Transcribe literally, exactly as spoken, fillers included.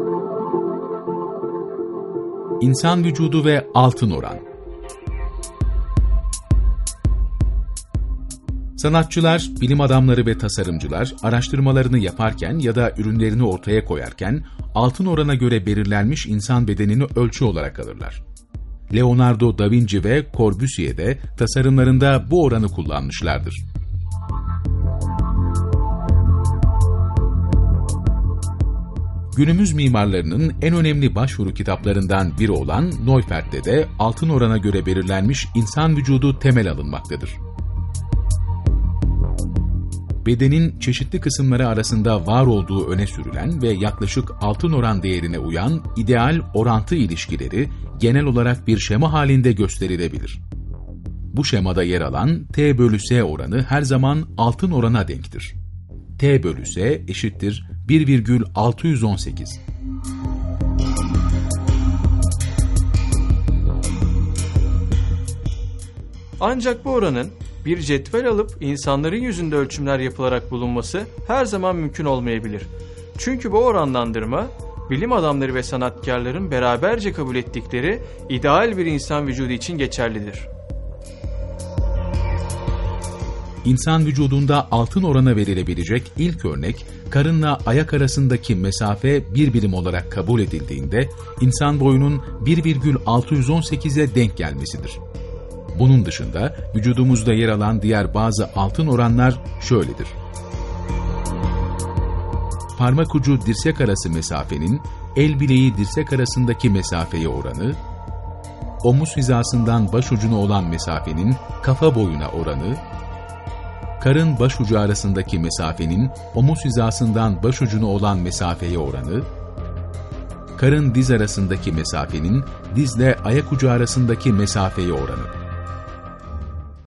İnsan vücudu ve altın oran. Sanatçılar, bilim adamları ve tasarımcılar araştırmalarını yaparken ya da ürünlerini ortaya koyarken altın orana göre belirlenmiş insan bedenini ölçü olarak alırlar. Leonardo da Vinci ve Corbusier de tasarımlarında bu oranı kullanmışlardır. Günümüz mimarlarının en önemli başvuru kitaplarından biri olan Neufert'te de altın orana göre belirlenmiş insan vücudu temel alınmaktadır. Bedenin çeşitli kısımları arasında var olduğu öne sürülen ve yaklaşık altın oran değerine uyan ideal orantı ilişkileri genel olarak bir şema halinde gösterilebilir. Bu şemada yer alan T bölü S oranı her zaman altın orana denktir. T bölü S eşittir bir virgül altı yüz on sekiz. Ancak bu oranın bir cetvel alıp insanların yüzünde ölçümler yapılarak bulunması her zaman mümkün olmayabilir. Çünkü bu oranlandırma, bilim adamları ve sanatkarların beraberce kabul ettikleri ideal bir insan vücudu için geçerlidir. İnsan vücudunda altın orana verilebilecek ilk örnek, karınla ayak arasındaki mesafe bir birim olarak kabul edildiğinde insan boyunun bir virgül altı yüz on sekize denk gelmesidir. Bunun dışında vücudumuzda yer alan diğer bazı altın oranlar şöyledir. Parmak ucu dirsek arası mesafenin el bileği dirsek arasındaki mesafeye oranı, omuz hizasından baş ucuna olan mesafenin kafa boyuna oranı, karın baş ucu arasındaki mesafenin omuz hizasından baş ucuna olan mesafeye oranı, karın diz arasındaki mesafenin dizle ayak ucu arasındaki mesafeye oranı.